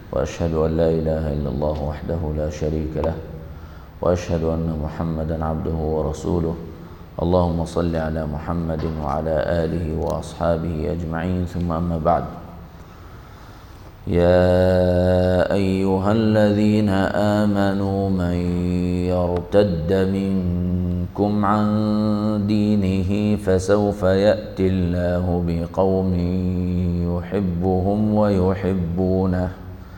وأشهد أن لا إله إلا الله وحده لا شريك له، وأشهد أن محمدا عبده ورسوله. اللهم صل على محمد وعلى آله وأصحابه أجمعين، ثم أما بعد. يا أيها الذين آمنوا من يرتد منكم عن دينه فسوف يأتي الله بقوم يحبهم ويحبونه،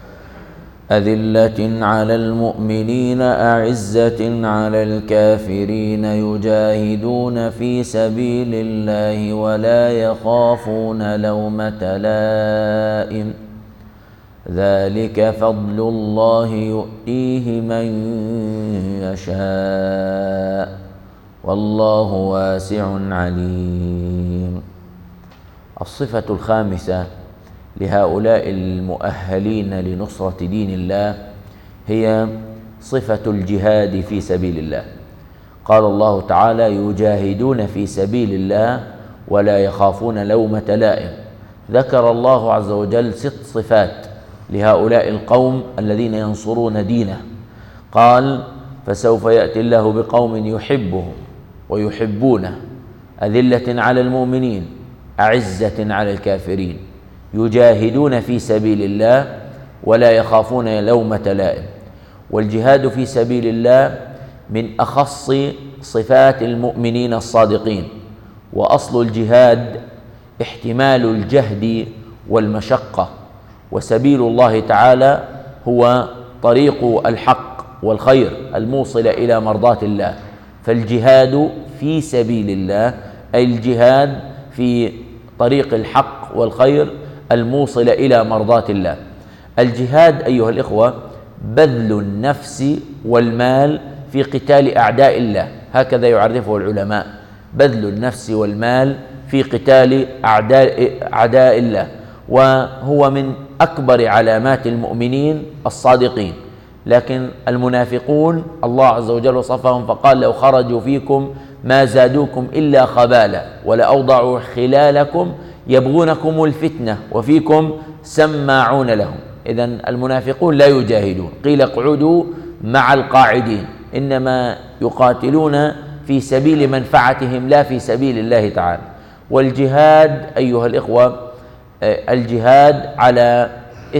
أذلة على المؤمنين أعزة على الكافرين، يجاهدون في سبيل الله ولا يخافون لومة لائم، ذلك فضل الله يؤتيه من يشاء والله واسع عليم. الصفة الخامسة لهؤلاء المؤهلين لنصرة دين الله هي صفة الجهاد في سبيل الله. قال الله تعالى: يجاهدون في سبيل الله ولا يخافون لومة لائم. ذكر الله عز وجل 6 صفات لهؤلاء القوم الذين ينصرون دينه. قال: فسوف يأتي الله بقوم يحبهم ويحبونه، أذلة على المؤمنين أعزة على الكافرين، يجاهدون في سبيل الله ولا يخافون لومة لائم. والجهاد في سبيل الله من أخص صفات المؤمنين الصادقين، وأصل الجهاد احتمال الجهد والمشقة، وسبيل الله تعالى هو طريق الحق والخير الموصل إلى مرضاة الله. فالجهاد في سبيل الله أي الجهاد في طريق الحق والخير الموصل إلى مرضاة الله. الجهاد أيها الإخوة بذل النفس والمال في قتال أعداء الله، هكذا يعرفه العلماء: بذل النفس والمال في قتال أعداء الله، وهو من أكبر علامات المؤمنين الصادقين. لكن المنافقون الله عز وجل وصفهم فقال: لو خرجوا فيكم ما زادوكم إلا خبالا ولأوضعوا خلالكم يبغونكم الفتنة وفيكم سماعون لهم. إذن المنافقون لا يجاهدون، قيل اقعدوا مع القاعدين، إنما يقاتلون في سبيل منفعتهم لا في سبيل الله تعالى. والجهاد أيها الإخوة، الجهاد على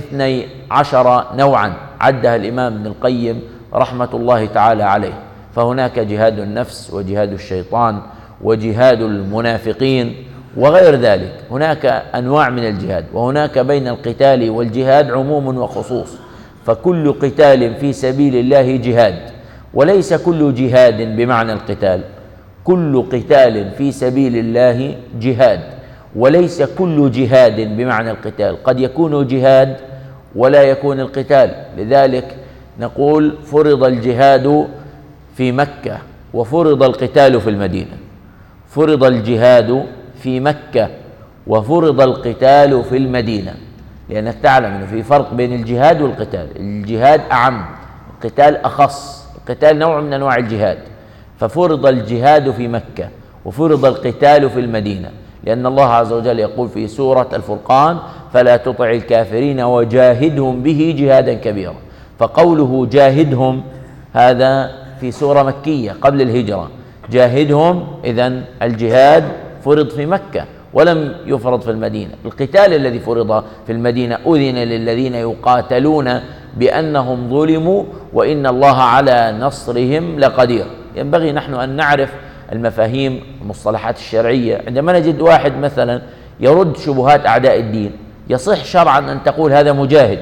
12 نوعا عدها الإمام ابن القيم رحمة الله تعالى عليه. فهناك جهاد النفس وجهاد الشيطان وجهاد المنافقين وغير ذلك. هناك أنواع من الجهاد، وهناك بين القتال والجهاد عموم وخصوص. فكل قتال في سبيل الله جهاد، وليس كل جهاد بمعنى القتال. كل قتال في سبيل الله جهاد، وليس كل جهاد بمعنى القتال. قد يكون جهاد ولا يكون القتال. لذلك نقول: فرض الجهاد في مكة وفرض القتال في المدينة. فرض الجهاد في مكة وفرض القتال في المدينة، لأنك تعلم أنه في فرق بين الجهاد والقتال. الجهاد أعم، القتال أخص. القتال نوع من أنواع الجهاد. ففرض الجهاد في مكة وفرض القتال في المدينة، لأن الله عز وجل يقول في سورة الفرقان: فلا تطع الكافرين وجاهدهم به جهادا كبيرا. فقوله جاهدهم هذا في سورة مكية قبل الهجرة، جاهدهم، إذن الجهاد فرض في مكة ولم يفرض في المدينة. القتال الذي فرض في المدينة أذن للذين يقاتلون بأنهم ظلموا وإن الله على نصرهم لقدير. ينبغي نحن أن نعرف المفاهيم المصطلحات الشرعية. عندما نجد واحد مثلا يرد شبهات أعداء الدين، يصح شرعا أن تقول هذا مجاهد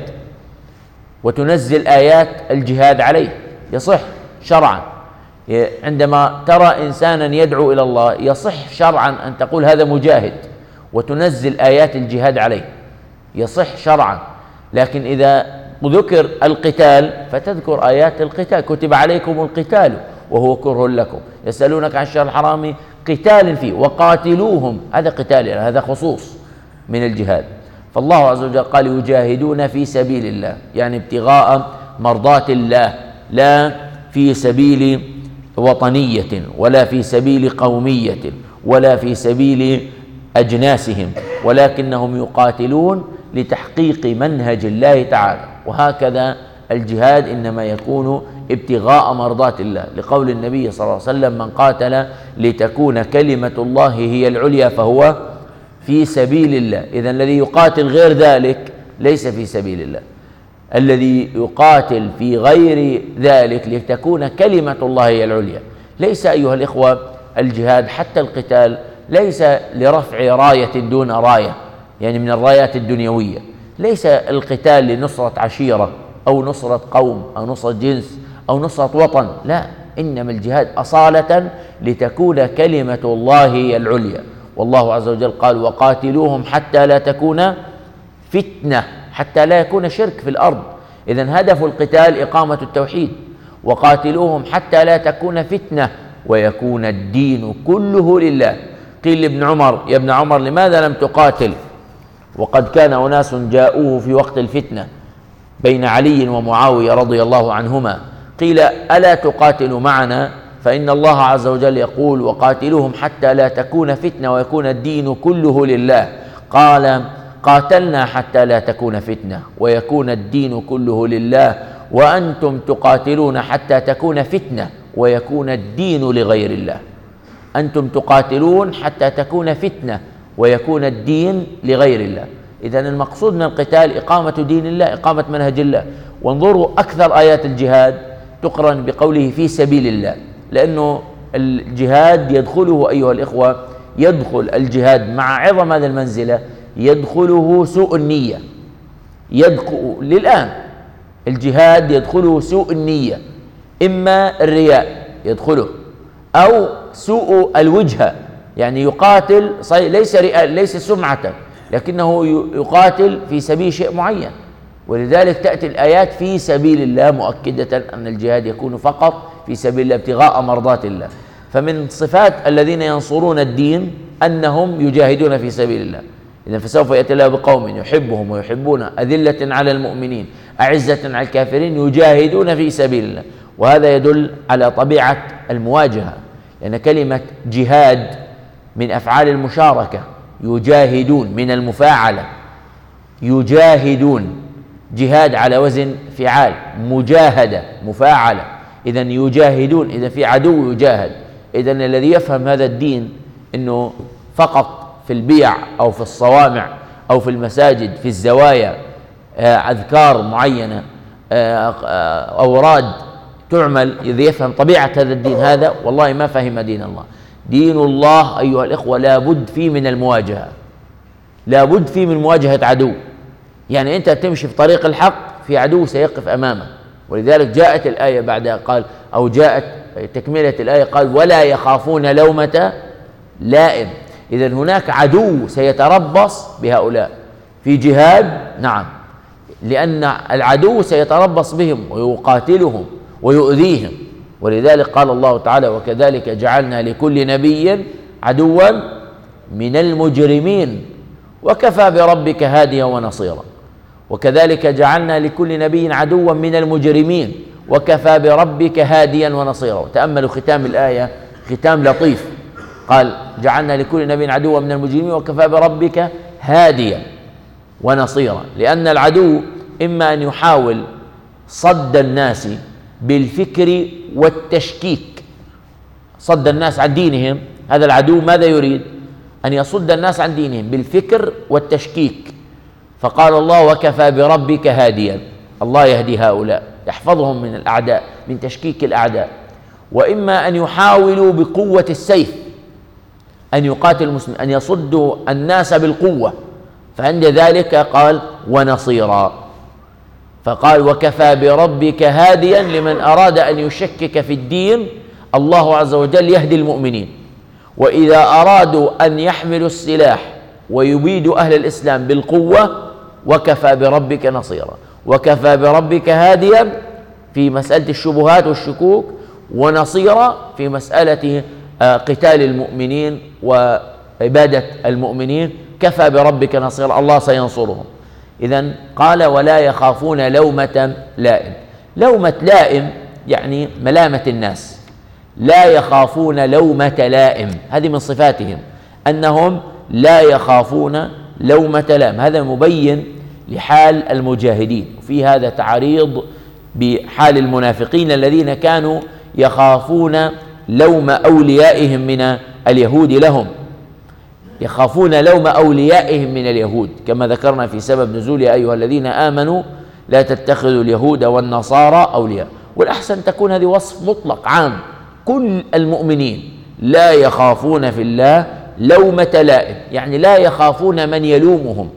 وتنزل آيات الجهاد عليه، يصح شرعا. عندما ترى إنسانا يدعو إلى الله، يصح شرعا أن تقول هذا مجاهد وتنزل آيات الجهاد عليه، يصح شرعا. لكن إذا ذكر القتال فتذكر آيات القتال: كتب عليكم القتال وهو كره لكم، يسألونك عن الشهر الحرام قتال فيه وقاتلوهم. هذا قتال، هذا خصوص من الجهاد. فالله عز وجل قال: يجاهدون في سبيل الله، يعني ابتغاء مرضات الله، لا في سبيل وطنية ولا في سبيل قومية ولا في سبيل أجناسهم، ولكنهم يقاتلون لتحقيق منهج الله تعالى. وهكذا الجهاد إنما يكون ابتغاء مرضات الله، لقول النبي صلى الله عليه وسلم: من قاتل لتكون كلمة الله هي العليا فهو في سبيل الله. إذن الذي يقاتل غير ذلك ليس في سبيل الله. الذي يقاتل في غير ذلك لتكون كلمة الله هي العليا. ليس أيها الإخوة الجهاد حتى القتال ليس لرفع راية دون راية، يعني من الرايات الدنيوية. ليس القتال لنصرة عشيرة أو نصرة قوم أو نصرة جنس أو نصرة وطن، لا، إنما الجهاد أصالة لتكون كلمة الله هي العليا. والله عز وجل قال: وقاتلوهم حتى لا تكون فتنة، حتى لا يكون شرك في الأرض. إذن هدف القتال إقامة التوحيد. وقاتلوهم حتى لا تكون فتنة ويكون الدين كله لله. قيل لابن عمر: يا ابن عمر لماذا لم تقاتل وقد كان أناس جاءوه في وقت الفتنة بين علي ومعاوية رضي الله عنهما؟ قيل: ألا تقاتل معنا؟ فإن الله عز وجل يقول: وقاتلوهم حتى لا تكون فتنة ويكون الدين كله لله. قال: قاتلنا حتى لا تكون فتنة ويكون الدين كله لله، وأنتم تقاتلون حتى تكون فتنة ويكون الدين لغير الله. أنتم تقاتلون حتى تكون فتنة ويكون الدين لغير الله. إذن المقصود من القتال إقامة دين الله، إقامة منهج الله. وانظروا أكثر آيات الجهاد تقرن بقوله في سبيل الله، لأنه الجهاد يدخله أيها الإخوة، يدخل الجهاد مع عظم هذه المنزلة يدخله سوء النية. للآن الجهاد يدخله سوء النية، إما الرياء يدخله أو سوء الوجهة، يعني يقاتل ليس رياء ليس سمعة، لكنه يقاتل في سبيل شيء معين. ولذلك تأتي الآيات في سبيل الله مؤكدة أن الجهاد يكون فقط في سبيل الله ابتغاء مرضات الله. فمن صفات الذين ينصرون الدين أنهم يجاهدون في سبيل الله. إذن فسوف يأتي الله بقوم يحبهم ويحبون أذلة على المؤمنين أعزة على الكافرين يجاهدون في سبيل الله. وهذا يدل على طبيعة المواجهة، لأن كلمة جهاد من أفعال المشاركة. يجاهدون من المفاعلة، يجاهدون، جهاد على وزن فعال، مجاهدة مفاعلة. إذن يجاهدون، إذن في عدو يجاهد. إذن الذي يفهم هذا الدين أنه فقط في البيع أو في الصوامع أو في المساجد في الزوايا أذكار معينة أوراد تعمل، إذا يفهم طبيعة هذا الدين هذا والله ما فهم دين الله. دين الله أيها الإخوة لابد فيه من المواجهة، لابد فيه من مواجهة عدو. يعني أنت تمشي في طريق الحق في عدو سيقف أمامك. ولذلك جاءت الآية بعدها قال، أو جاءت تكملة الآية قال: ولا يخافون لومة لائم. إذن هناك عدو سيتربص بهؤلاء في جهاد، نعم، لأن العدو سيتربص بهم ويقاتلهم ويؤذيهم. ولذلك قال الله تعالى: وكذلك جعلنا لكل نبي عدوا من المجرمين وكفى بربك هاديا ونصيرا. وكذلك جعلنا لكل نبي عدوا من المجرمين وكفى بربك هاديا ونصيرا. تأملوا ختام الآية، ختام لطيف، قال: جعلنا لكل نبي عدوا من المجرمين وكفى بربك هاديا ونصيرا. لأن العدو إما أن يحاول صد الناس بالفكر والتشكيك، صد الناس عن دينهم. هذا العدو ماذا يريد؟ أن يصد الناس عن دينهم بالفكر والتشكيك. فقال الله: وكفى بربك هاديا. الله يهدي هؤلاء، يحفظهم من الأعداء، من تشكيك الأعداء. وإما أن يحاولوا بقوة السيف أن يقاتلوا المسلمين، أن يصدوا الناس بالقوة. فعند ذلك قال: ونصيرا. فقال: وكفى بربك هاديا لمن أراد أن يشكك في الدين. الله عز وجل يهدي المؤمنين. وإذا أرادوا أن يحملوا السلاح ويبيدوا أهل الإسلام بالقوة، وكفى بربك نصيرا. وكفى بربك هاديا في مسألة الشبهات والشكوك، ونصيرا في مسألة قتال المؤمنين وعبادة المؤمنين. كفى بربك نصيرا، الله سينصرهم. إذن قال: ولا يخافون لومة لائم. لومة لائم يعني ملامة الناس. لا يخافون لومة لائم، هذه من صفاتهم أنهم لا يخافون لومة لائم. هذا مبين لحال المجاهدين. وفي هذا تعريض بحال المنافقين الذين كانوا يخافون لوم أوليائهم من اليهود لهم، يخافون لوم أوليائهم من اليهود، كما ذكرنا في سبب نزول يا أيها الذين آمنوا لا تتخذوا اليهود والنصارى أولياء. والأحسن تكون هذه وصف مطلق عام، كل المؤمنين لا يخافون في الله لومة لائم، يعني لا يخافون من يلومهم،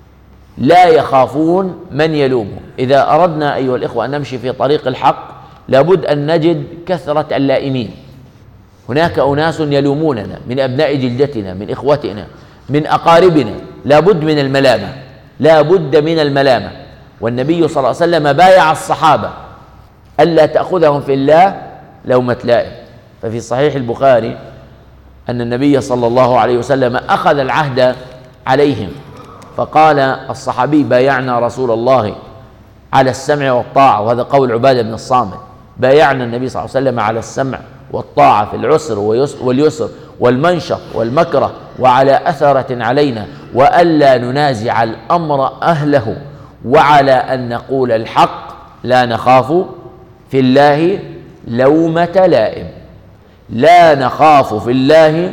لا يخافون من يلومهم. إذا أردنا أيها الإخوة أن نمشي في طريق الحق لابد أن نجد كثرة اللائمين. هناك أناس يلوموننا من أبناء جلدتنا، من إخوتنا، من أقاربنا، لابد من الملامة، لابد من الملامة. والنبي صلى الله عليه وسلم بايع الصحابة ألا تأخذهم في الله لومة لائم. ففي صحيح البخاري أن النبي صلى الله عليه وسلم أخذ العهد عليهم، فقال الصحابي بايعنا رسول الله على السمع والطاعة، وهذا قول عبادة بن الصامت، بايعنا النبي صلى الله عليه وسلم على السمع والطاعة في العسر واليسر والمنشط والمكره، وعلى أثرة علينا، وألا ننازع الأمر أهله، وعلى أن نقول الحق لا نخاف في الله لومة لائم، لا نخاف في الله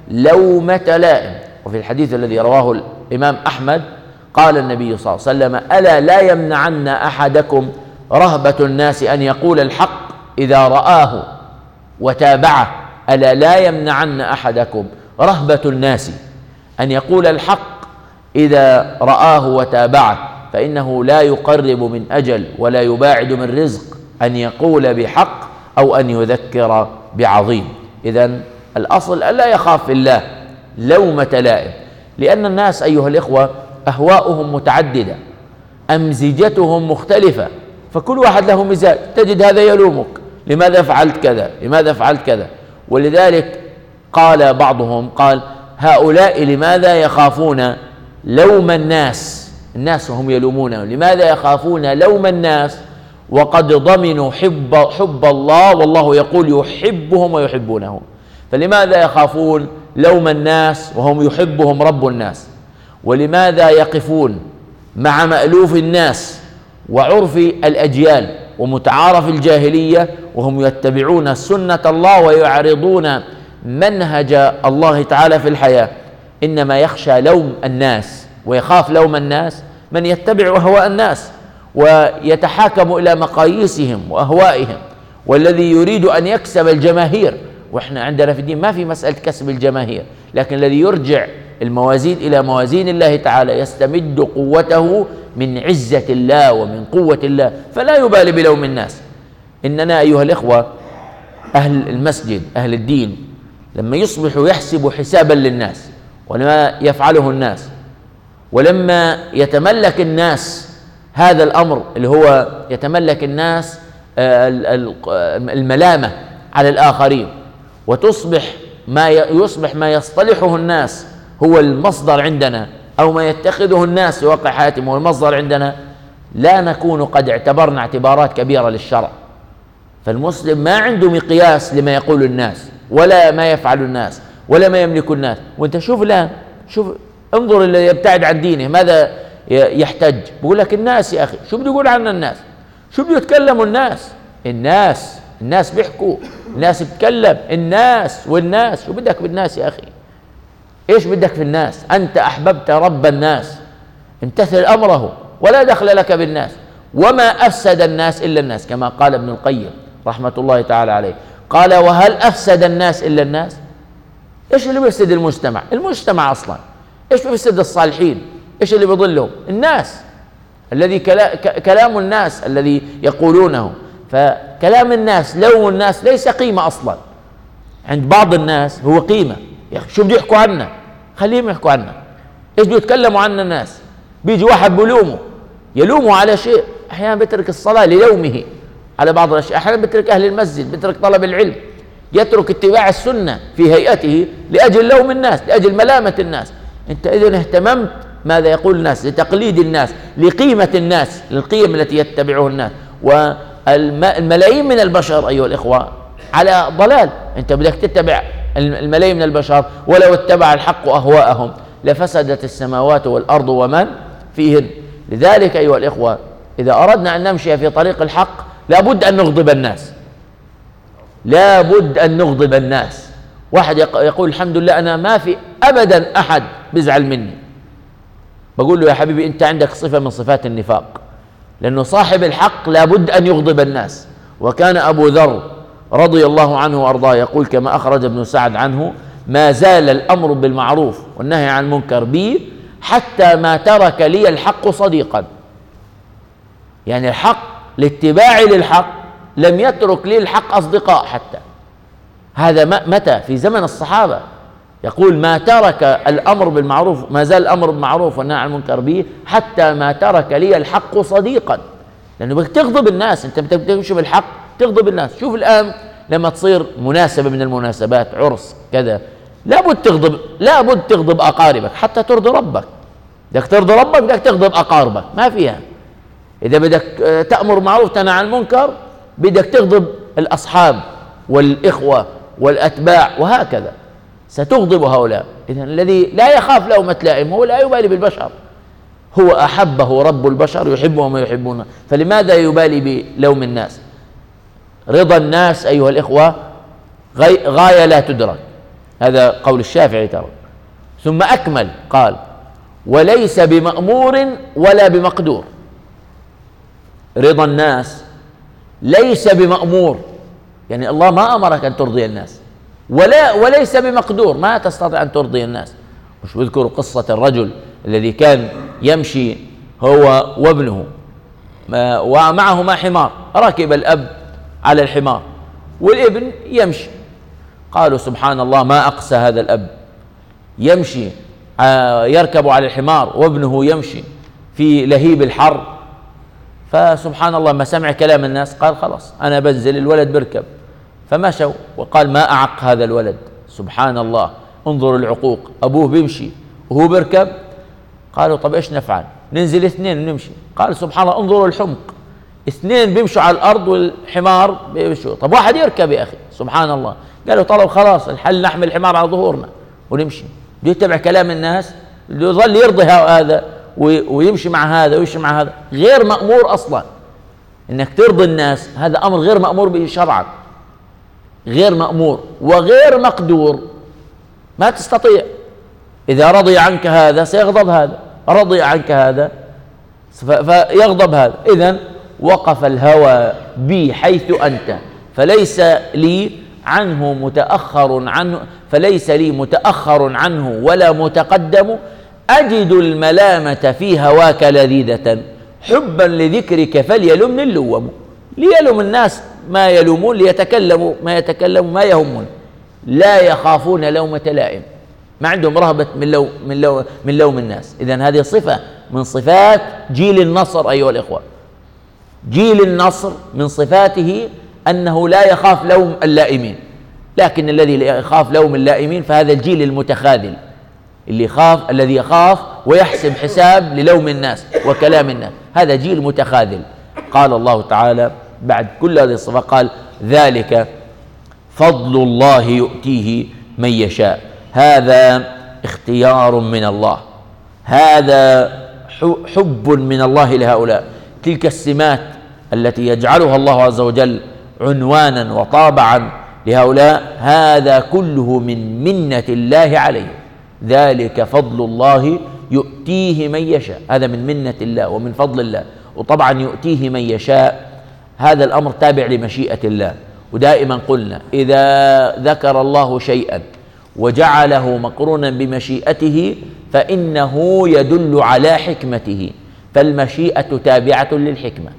لومة لائم. وفي الحديث الذي رواه الإمام أحمد قال النبي صلى الله عليه وسلم: ألا لا يمنعن أحدكم رهبة الناس أن يقول الحق إذا رآه وتابعه. ألا لا يمنعن أحدكم رهبة الناس أن يقول الحق إذا رآه وتابعه، فإنه لا يقرب من أجل ولا يباعد من رزق أن يقول بحق أو أن يذكر بعظيم. إذن الأصل ألا يخاف في الله لومة لائم، لأن الناس أيها الإخوة أهواؤهم متعددة، أمزجتهم مختلفة، فكل واحد له مزاج. تجد هذا يلومك: لماذا فعلت كذا؟ لماذا فعلت كذا؟ ولذلك قال بعضهم: قال هؤلاء لماذا يخافون لوم الناس؟ الناس هم يلومونه، لماذا يخافون لوم الناس وقد ضمنوا حب الله، والله يقول يحبهم ويحبونه؟ فلماذا يخافون لوم الناس وهم يحبهم رب الناس؟ ولماذا يقفون مع مألوف الناس وعرف الأجيال ومتعارف الجاهلية وهم يتبعون سنة الله ويعرضون منهج الله تعالى في الحياة؟ إنما يخشى لوم الناس ويخاف لوم الناس من يتبع أهواء الناس ويتحاكم إلى مقاييسهم وأهوائهم، والذي يريد أن يكسب الجماهير. وإحنا عندنا في الدين ما في مسألة كسب الجماهير، لكن الذي يرجع الموازين إلى موازين الله تعالى يستمد قوته من عزة الله ومن قوة الله، فلا يبالي بلوم الناس. إننا أيها الإخوة أهل المسجد أهل الدين لما يصبحوا يحسبوا حسابا للناس ولما يفعله الناس، ولما يتملك الناس هذا الأمر اللي هو يتملك الناس الملامة على الآخرين، وتصبح ما يصطلحه الناس هو المصدر عندنا، أو ما يتخذه الناس في واقع حياتهم هو المصدر عندنا، لا نكون قد اعتبرنا اعتبارات كبيرة للشرع. فالمسلم ما عنده مقياس لما يقول الناس ولا ما يفعل الناس ولا ما يملك الناس. وانت شوف الآن، شوف انظر اللي يبتعد عن دينه ماذا يحتج، بيقول لك الناس يا أخي شو بده يقول عنا الناس؟ شو بده يتكلموا الناس بيحكوا، الناس بتكلم، الناس والناس. شو بدك بالناس يا أخي؟ إيش بدك في الناس؟ أنت أحببت رب الناس، امتثل أمره ولا دخل لك بالناس. وما أفسد الناس إلا الناس، كما قال ابن القيم رحمة الله تعالى عليه، قال: وهل أفسد الناس إلا الناس؟ إيش اللي بيفسد المجتمع؟ المجتمع أصلا. إيش بيفسد الصالحين؟ إيش اللي بيضلهم؟ الناس، الذي كلام الناس الذي يقولونه. فكلام الناس لوم الناس ليس قيمة أصلا عند بعض الناس، هو قيمة. يا أخي شو بده يحكوا عنا؟ خليهم يحكوا عنا. إيش بده يتكلموا عنا الناس؟ بيجي واحد يلومه على شيء، أحيانا بيترك الصلاة للومه على بعض الأشياء، أحيانا بيترك أهل المسجد، بيترك طلب العلم، يترك اتباع السنة في هيئته لأجل لوم الناس، لأجل ملامة الناس. أنت إذن اهتممت ماذا يقول الناس، لتقليد الناس، لقيمة الناس، للقيم التي يتبعها الناس. والملايين من البشر أيها الإخوة على ضلال. أنت بدك تتبع الملايين من البشر، ولو اتبع الحق أهواءهم لفسدت السماوات والأرض ومن فيهن. لذلك أيها الإخوة، إذا أردنا أن نمشي في طريق الحق لابد أن نغضب الناس، لابد أن نغضب الناس. واحد يقول الحمد لله أنا ما في أبدا أحد بيزعل مني، بقول له يا حبيبي أنت عندك صفة من صفات النفاق، لأنه صاحب الحق لابد أن يغضب الناس. وكان أبو ذر رضي الله عنه وأرضاه يقول كما أخرج ابن سعد عنه: ما زال الأمر بالمعروف والنهي عن المنكر بي حتى ما ترك لي الحق صديقا. يعني الحق، لاتباعي للحق لم يترك لي الحق أصدقاء حتى. هذا متى؟ في زمن الصحابة. يقول ما ترك الأمر بالمعروف، ما زال الأمر بالمعروف والنهي عن المنكر به حتى ما ترك لي الحق صديقا. لأنه بدك تغضب الناس، أنت بدك تمشي بالحق تغضب الناس. شوف الآن لما تصير مناسبة من المناسبات، عرس كذا، لابد تغضب أقاربك حتى ترضي ربك. بدك ترضي ربك بدك تغضب أقاربك، ما فيها. إذا بدك تأمر معروف تنهى عن المنكر بدك تغضب الأصحاب والإخوة والأتباع، وهكذا ستغضب هؤلاء. إذن الذي لا يخاف لومة لائم هو لا يبالي بالبشر، هو أحبه رب البشر يحبه وما يحبونه، فلماذا يبالي بلوم الناس؟ رضا الناس أيها الإخوة غاية لا تدرك، هذا قول الشافعي ترى. ثم أكمل قال: وليس بمأمور ولا بمقدور. رضا الناس ليس بمأمور، يعني الله ما أمرك أن ترضي الناس، وليس بمقدور، ما تستطيع أن ترضي الناس. مش بذكر قصة الرجل الذي كان يمشي هو وابنه ومعهما حمار، ركب الأب على الحمار والابن يمشي. قالوا سبحان الله ما أقسى هذا الأب، يمشي يركب على الحمار وابنه يمشي في لهيب الحر. فسبحان الله ما سمع كلام الناس قال خلاص أنا بنزل، الولد بركب. فمشوا وقال ما أعق هذا الولد، سبحان الله انظر العقوق، أبوه بيمشي وهو بركب. قالوا طب إيش نفعل؟ ننزل اثنين ونمشي. قال سبحان الله انظروا الحمق، اثنين بيمشوا على الأرض والحمار بيمشوا، طب واحد يركب يا أخي، سبحان الله. قالوا طلب خلاص الحل نحمل الحمار على ظهورنا ونمشي. بده يتبع كلام الناس، بده يظل يرضي هذا ويمشي مع هذا ويمشي مع هذا، غير مأمور أصلا إنك ترضي الناس، هذا أمر غير مأمور به شرعا، غير مأمور وغير مقدور، ما تستطيع. إذا رضي عنك هذا سيغضب هذا، رضي عنك هذا فيغضب هذا. إذن وقف الهوى بي حيث أنت، فليس لي متأخر عنه ولا متقدم، أجد الملامة في هواك لذيذة، حبا لذكرك فليلمني اللوم. ليلوم الناس ما يلومون، ليتكلموا ما يتكلموا، ما يهمون، لا يخافون لومة لائم، ما عندهم رهبة من لوم الناس. إذن هذه صفة من صفات جيل النصر أيها الإخوة. جيل النصر من صفاته أنه لا يخاف لوم اللائمين، لكن الذي يخاف لوم اللائمين فهذا الجيل المتخاذل الذي يخاف ويحسب حساب للوم الناس وكلام الناس، هذا جيل متخاذل. قال الله تعالى بعد كل هذه الصفات قال: ذلك فضل الله يؤتيه من يشاء. هذا اختيار من الله، هذا حب من الله لهؤلاء. تلك السمات التي يجعلها الله عز وجل عنوانا وطابعا لهؤلاء، هذا كله من منة الله عليه. ذلك فضل الله يؤتيه من يشاء، هذا من منة الله ومن فضل الله. وطبعا يؤتيه من يشاء هذا الأمر تابع لمشيئة الله. ودائما قلنا إذا ذكر الله شيئا وجعله مقرونا بمشيئته فإنه يدل على حكمته، فالمشيئة تابعة للحكمة.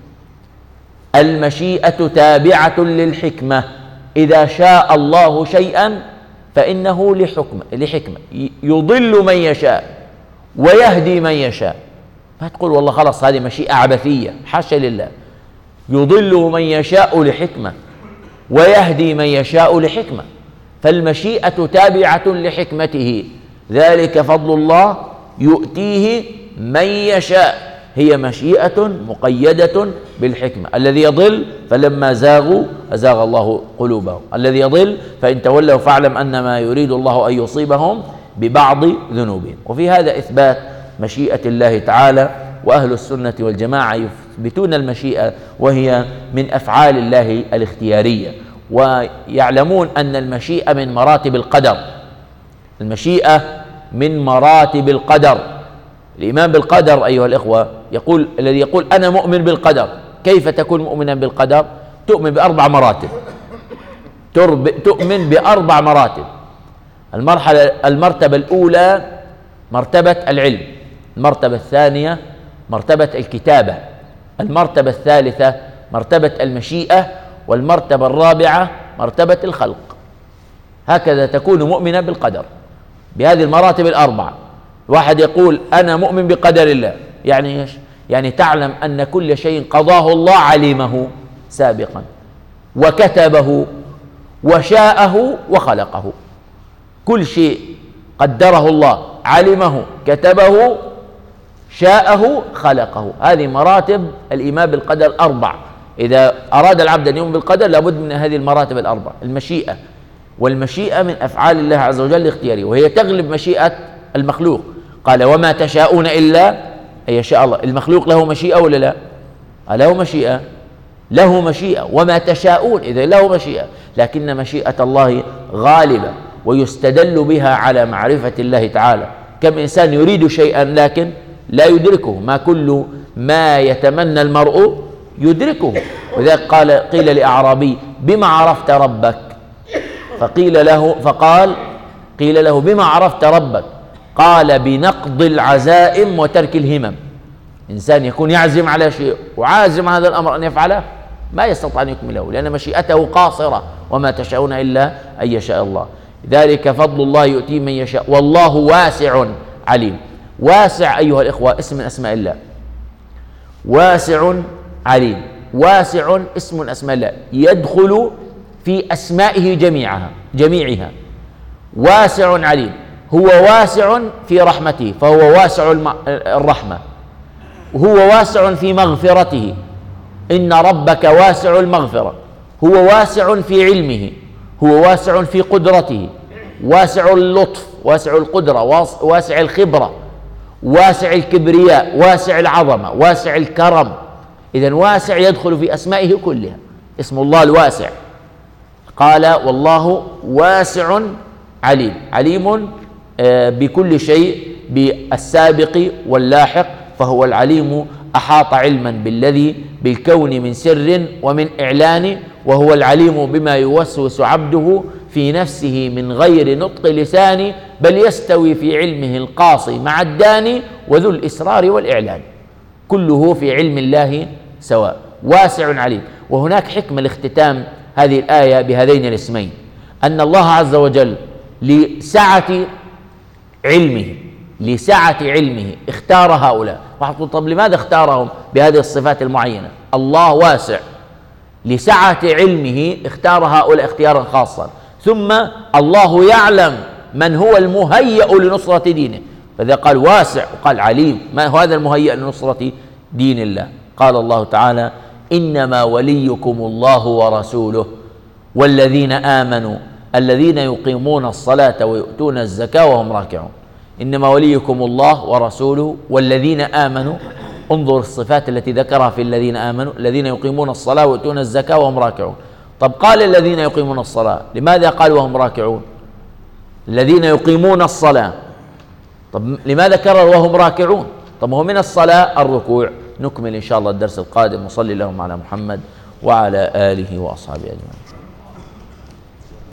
المشيئة تابعة للحكمة، إذا شاء الله شيئا فإنه لحكمة يضل من يشاء ويهدي من يشاء. ما تقول والله خلاص هذه مشيئة عبثية، حاشا لله. يضل من يشاء لحكمة ويهدي من يشاء لحكمة، فالمشيئة تابعة لحكمته. ذلك فضل الله يؤتيه من يشاء، هي مشيئة مقيدة بالحكمة. الذي يضل فلما زاغوا أزاغ الله قلوبهم، الذي يضل فإن تولوا فاعلم أنما يريد الله أن يصيبهم ببعض ذنوبهم. وفي هذا إثبات مشيئة الله تعالى وأهل السنة والجماعة يثبتون المشيئة، وهي من أفعال الله الاختيارية، ويعلمون أن المشيئة من مراتب القدر. المشيئة من مراتب القدر. الإيمان بالقدر أيها الإخوة، الذي يقول أنا مؤمن بالقدر، كيف تكون مؤمنا بالقدر؟ تؤمن بأربع مراتب. تؤمن بأربع مراتب. المرتبة الأولى مرتبة العلم، المرتبة الثانية مرتبة الكتابة، المرتبة الثالثة مرتبة المشيئة، والمرتبة الرابعة مرتبة الخلق. هكذا تكون مؤمنا بالقدر بهذه المراتب الأربعة. واحد يقول أنا مؤمن بقدر الله، يعني إيش؟ يعني تعلم أن كل شيء قضاه الله علمه سابقا وكتبه وشاءه وخلقه. كل شيء قدره الله، علمه، كتبه، شاءه، خلقه. هذه مراتب الإيمان بالقدر الأربع. إذا أراد العبد أن يؤمن بالقدر لابد من هذه المراتب الأربع. المشيئة، والمشيئة من أفعال الله عز وجل الاختيارية، وهي تغلب مشيئة المخلوق. قال وما تشاءون إلا أن يشاء الله. المخلوق له مشيئة ولا لا؟ له مشيئة، له مشيئة. وما تشاءون إذا له مشيئة، لكن مشيئة الله غالبة ويستدل بها على معرفة الله تعالى. كم إنسان يريد شيئا لكن لا يدركه، ما كل ما يتمنى المرء يدركه. وذلك قيل لأعرابي بما عرفت ربك؟ قيل له بما عرفت ربك؟ قال بنقض العزائم وترك الهمم. إنسان يكون يعزم على شيء وعازم هذا الأمر أن يفعله ما يستطيع أن يكمله، لأن مشيئته قاصرة. وما تشاءون إلا أن يشاء الله. ذلك فضل الله يؤتيه من يشاء والله واسع عليم. واسع أيها الإخوة اسم من أسماء الله. واسع عليم. واسع اسم من أسماء الله يدخل في أسمائه جميعها. واسع عليم. هو واسع في رحمته فهو واسع الرحمة، وهو واسع في مغفرته، إن ربك واسع المغفرة. هو واسع في علمه، هو واسع في قدرته، واسع اللطف، واسع القدرة، واسع الخبرة، واسع الكبرياء، واسع العظمة، واسع الكرم. إذن واسع يدخل في أسمائه كلها، اسم الله الواسع. قال والله واسع عليم. عليم بكل شيء، بالسابق واللاحق، فهو العليم أحاط علما بالكون من سر ومن إعلان، وهو العليم بما يوسوس عبده في نفسه من غير نطق لسان، بل يستوي في علمه القاصي مع الداني وذو الإسرار والإعلان، كله في علم الله سواء. واسع عليم. وهناك حكمة لاختتام هذه الآية بهذين الاسمين، أن الله عز وجل لسعة علمه اختار هؤلاء. طب لماذا اختارهم بهذه الصفات المعينة؟ الله واسع، لسعة علمه اختار هؤلاء اختيارا خاصا. ثم الله يعلم من هو المهيأ لنصرة دينه، فإذا قال واسع وقال عليم، ما هو هذا المهيأ لنصرة دين الله؟ قال الله تعالى إنما وليكم الله ورسوله والذين آمنوا الذين يقيمون الصلاة ويؤتون الزكاة وهم راكعون. إنما وليكم الله ورسوله والذين آمنوا. انظر الصفات التي ذكرها في الذين آمنوا، الذين يقيمون الصلاة ويؤتون الزكاة وهم راكعون. طب قال الذين يقيمون الصلاة، لماذا قال وهم راكعون؟ الذين يقيمون الصلاة، طب لماذا كرر وهم راكعون؟ طب هو من الصلاة الركوع. نكمل إن شاء الله الدرس القادم، وصلي اللهم على محمد وعلى آله وأصحابه أجمعين.